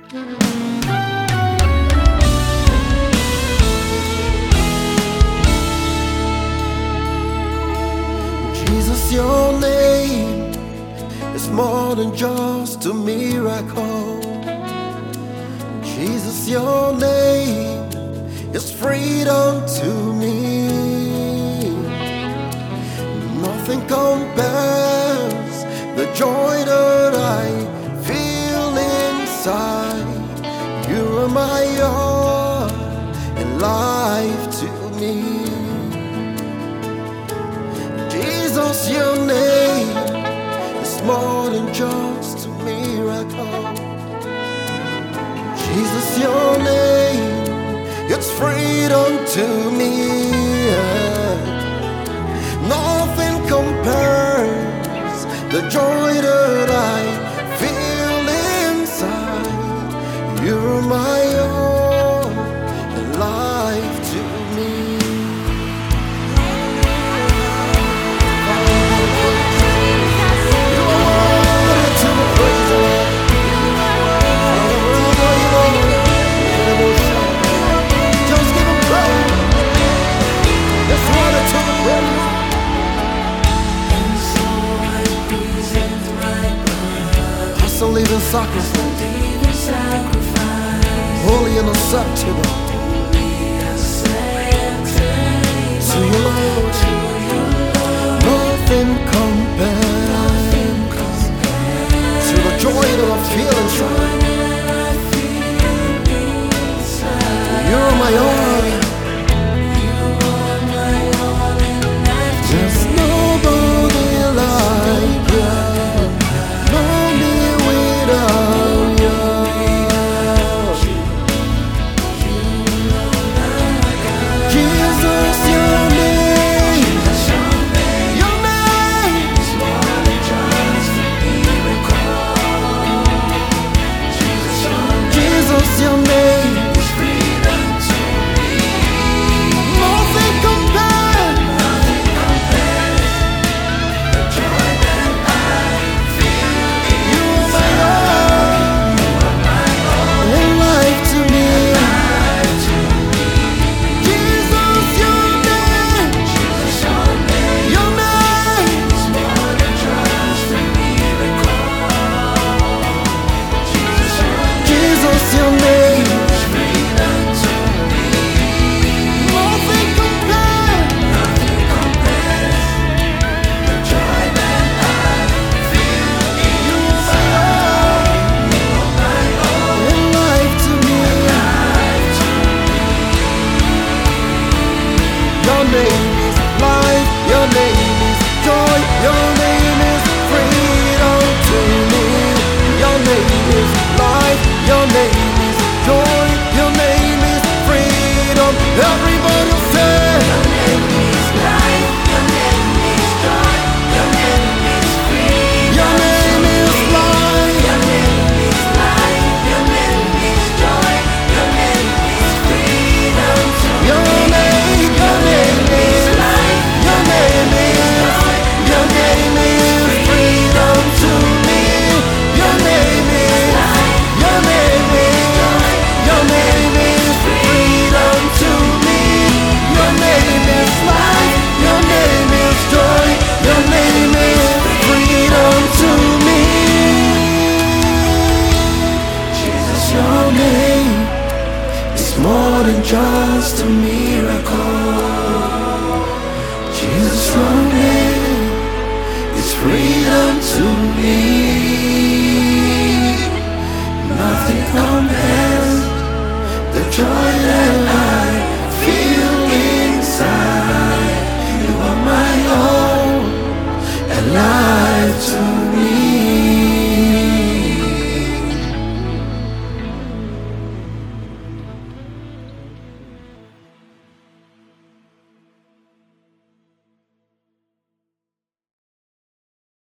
Jesus, your name is more than just a miracle. Jesus, your name is freedom to me. Nothing compares the joy that I feel inside. You are my all and life to me. Jesus, your name is more than just a miracle. Jesus, your name, it's freedom to me. Nothing compares the joy that I feel inside. You're my all and life to me. Only the sacrifice, holy and acceptable to you, Lord. Nothing compares to the joy that I feel inside. You're my all. There's nobody like you. Your name is life, your name is joy, your name is freedom to me. Your name is life, your name is joy, your name is freedom. Everybody say, your name is life, your name is joy, your name is freedom. Your name is life, your name is life, your name is joy, your name is freedom to me. Your name is life, your name is joy, your name is freedom to me. Your name is life, your name is joy, your name is freedom to me. Your name is life, your name is joy, your name is freedom to me. Jesus, your name is more than just a miracle. Jesus, your name is freedom to me.